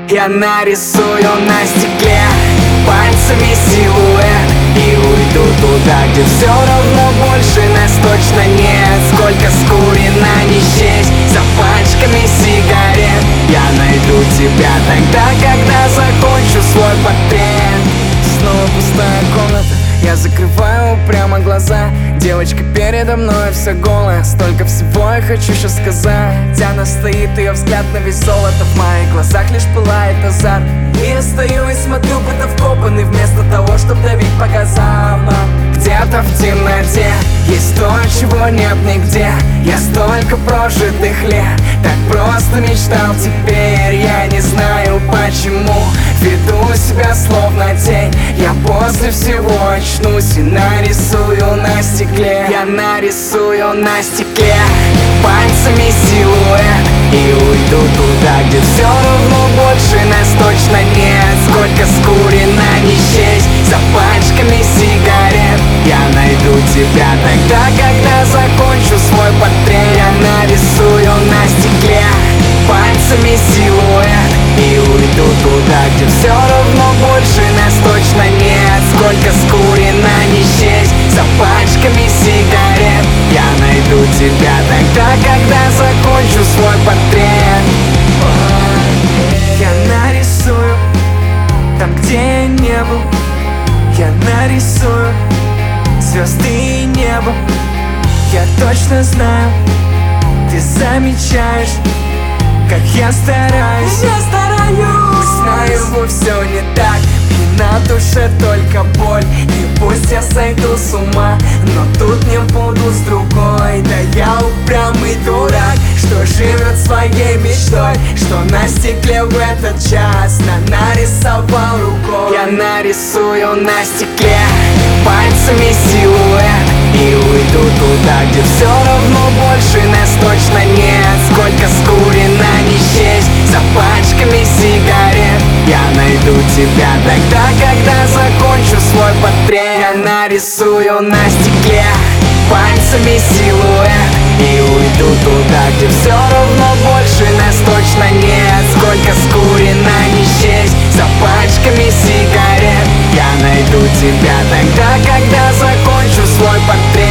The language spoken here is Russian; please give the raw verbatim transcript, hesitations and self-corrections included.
Я нарисую на стекле пальцами силуэт и уйду туда, где все равно больше нас точно нет. Сколько скурено, не счесть за пачками сигарет. Я найду тебя тогда, когда закончу свой портрет. Снова пустая комната, я закрываю прямо глаза. Девочка передо мной вся голая. Столько всего я хочу сейчас сказать. Она стоит, ее взгляд на весь золото. В моих глазах лишь пылает азарт. И я стою и смотрю, будто вкопанный, вместо того, чтоб давить по газам. Где-то в темноте есть то, чего нет нигде. Я столько прожитых лет так просто мечтал, теперь я не знаю почему. Веду себя словно тень. Я после всего очнусь и нарисую на стекле. Я нарисую на стекле пальцами силуэт и уйду туда, где все равно больше нас точно нет. Сколько скурено, не счесть за пачками сигарет. Я найду тебя тогда, когда закончу свой портрет. Я нарисую на стекле пальцами силуэт и уйду туда, где все равно больше нас точно нет. Сколько скурено, не счесть за пачками сигарет. Я найду тебя тогда, когда закончу свой портрет. Я нарисую там, где я не был. Я нарисую звезды и небо. Я точно знаю, ты замечаешь, как я стараюсь. Я стараюсь. Знаю, все не так, и на душе только боль. И пусть я сойду с ума, но тут не буду с другой. Да я упрямый дурак, что живет своей мечтой, что на стекле в этот час на нарисовал рукой. Я нарисую на стекле пальцами силуэт и уйду туда, где все равно больше нас точно нет. Сколько скурено, не счесть за пачками сигарет. Я найду тебя тогда, когда закончу свой портрет. Я нарисую на стекле пальцами силуэт и уйду туда, где все равно больше нас точно нет. Сколько скурено, не счесть за пачками сигарет. Я найду тебя тогда, когда закончу свой портрет.